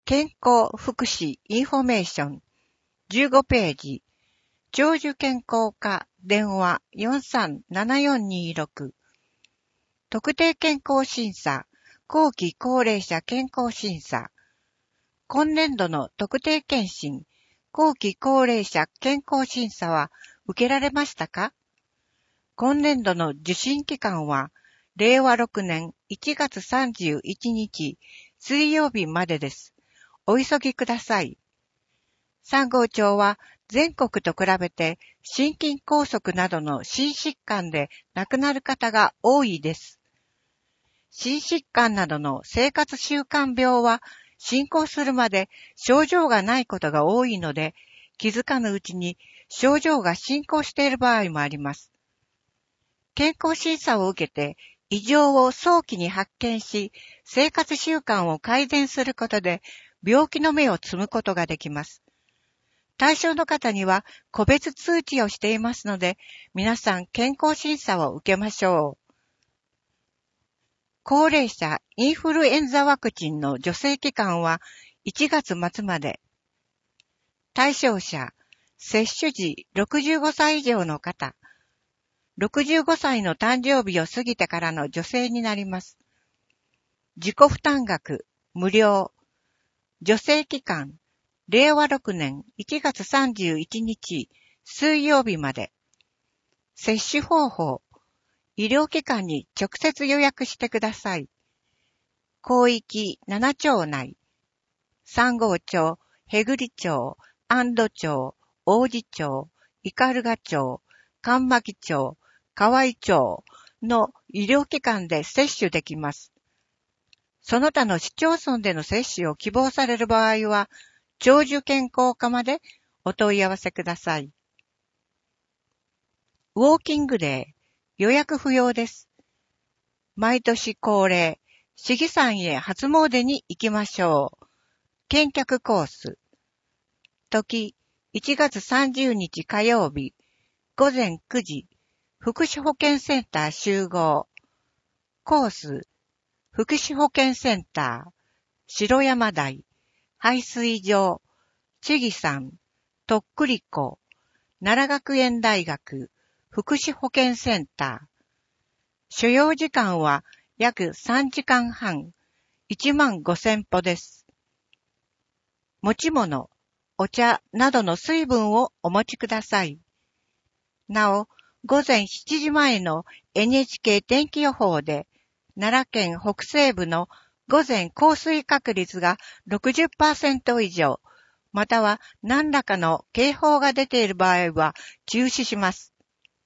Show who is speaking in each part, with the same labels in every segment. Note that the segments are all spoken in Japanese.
Speaker 1: 健康福祉インフォメーション15ページ長寿健康課電話437426特定健康審査後期高齢者健康審査今年度の特定健診後期高齢者健康審査は受けられましたか？今年度の受診期間は令和6年1月31日水曜日までです。お急ぎください。三郷町は全国と比べて心筋梗塞などの心疾患で亡くなる方が多いです。心疾患などの生活習慣病は進行するまで症状がないことが多いので、気づかぬうちに症状が進行している場合もあります。健康審査を受けて異常を早期に発見し、生活習慣を改善することで病気の芽を摘むことができます。対象の方には個別通知をしていますので、皆さん健康審査を受けましょう。高齢者インフルエンザワクチンの助成期間は1月末まで。対象者、接種時65歳以上の方、65歳の誕生日を過ぎてからの助成になります。自己負担額、無料。助成期間、令和6年1月31日水曜日まで。接種方法、医療機関に直接予約してください。広域7町内、三郷町、へぐり町、安堵町、王子町、斑鳩町、上牧町、河合町の医療機関で接種できます。その他の市町村での接種を希望される場合は、長寿健康課までお問い合わせください。ウォーキングデー、予約不要です。毎年恒例、市議山へ初詣に行きましょう。見客コース。時、1月30日火曜日、午前9時、福祉保健センター集合。コース、福祉保健センター、城山台、排水場、千木山、とっくり湖、奈良学園大学、福祉保健センター。所要時間は約3時間半、15,000歩です。持ち物、お茶などの水分をお持ちください。なお、午前7時前の NHK 天気予報で、奈良県北西部の午前降水確率が 60% 以上、または何らかの警報が出ている場合は中止します。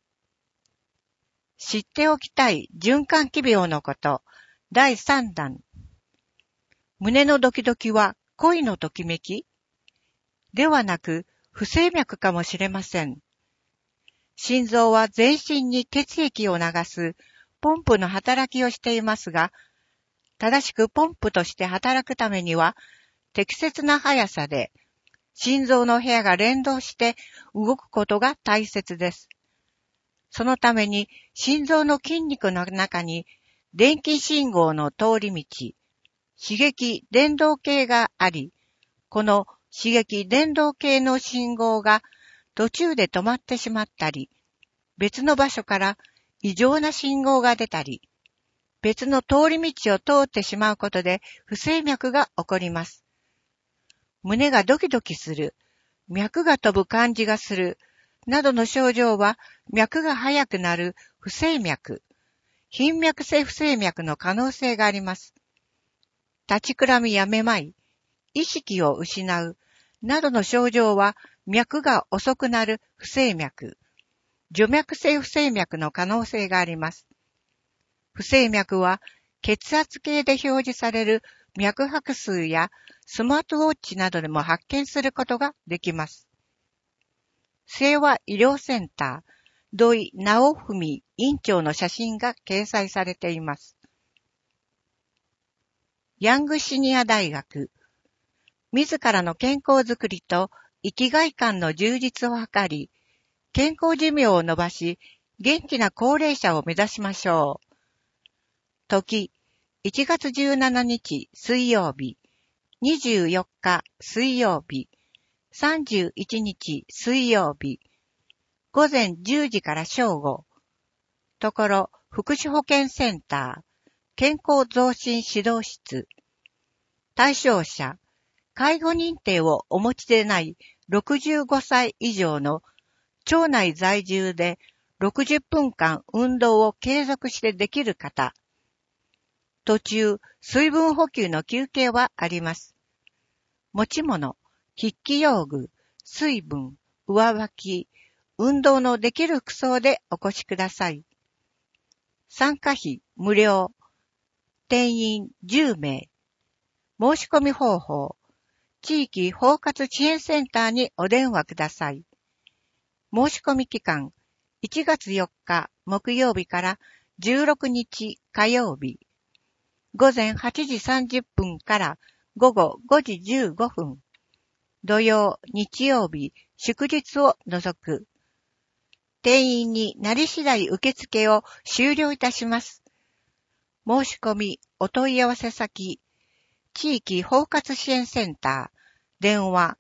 Speaker 1: 知っておきたい循環器病のこと、第3弾。胸のドキドキは恋のときめき？ではなく、不整脈かもしれません。心臓は全身に血液を流すポンプの働きをしていますが、正しくポンプとして働くためには、適切な速さで、心臓の部屋が連動して動くことが大切です。そのために、心臓の筋肉の中に、電気信号の通り道、刺激伝導系があり、この刺激伝導系の信号が途中で止まってしまったり、別の場所から異常な信号が出たり、別の通り道を通ってしまうことで不整脈が起こります。胸がドキドキする、脈が飛ぶ感じがする、などの症状は脈が速くなる不整脈、頻脈性不整脈の可能性があります。立ちくらみやめまい、意識を失う、などの症状は脈が遅くなる不整脈、徐脈性不整脈の可能性があります。不整脈は血圧計で表示される脈拍数やスマートウォッチなどでも発見することができます。清和医療センター、土井直文院長の写真が掲載されています。ヤングシニア大学、自らの健康づくりと生きがい感の充実を図り、健康寿命を延ばし、元気な高齢者を目指しましょう。時、1月17日水曜日、 24日水曜日、31日水曜日、午前10時から正午、ところ福祉保健センター、健康増進指導室、対象者、介護認定をお持ちでない65歳以上の町内在住で60分間運動を継続してできる方。途中、水分補給の休憩はあります。持ち物、筆記用具、水分、上履き、運動のできる服装でお越しください。参加費無料。定員10名。申し込み方法。地域包括支援センターにお電話ください。申し込み期間、1月4日木曜日から16日火曜日。午前8時30分から午後5時15分。土曜、日曜日、祝日を除く。定員になり次第受付を終了いたします。申し込み、お問い合わせ先、地域包括支援センター、電話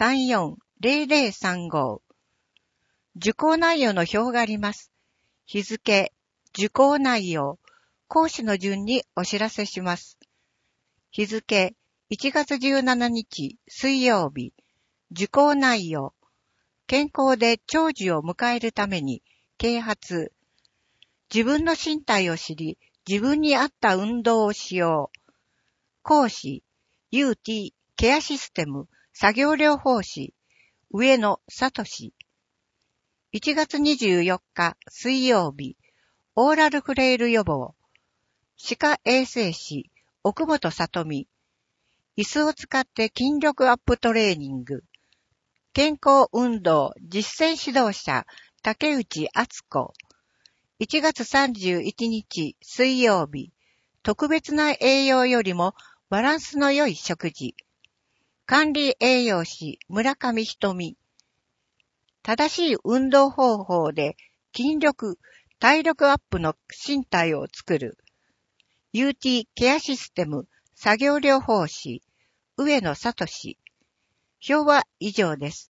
Speaker 1: 340035。受講内容の表があります。日付、受講内容、講師の順にお知らせします。日付、1月17日水曜日、受講内容、健康で長寿を迎えるために、啓発。自分の身体を知り、自分に合った運動をしよう。講師、UT ケアシステム作業療法士、上野聡。1月24日水曜日、オーラルフレイル予防。歯科衛生士、奥本里美。椅子を使って筋力アップトレーニング。健康運動実践指導者、竹内敦子。1月31日水曜日、特別な栄養よりもバランスの良い食事。管理栄養士、村上瞳。正しい運動方法で筋力、体力アップの身体を作る。UT ケアシステム作業療法士、上野聡。表は以上です。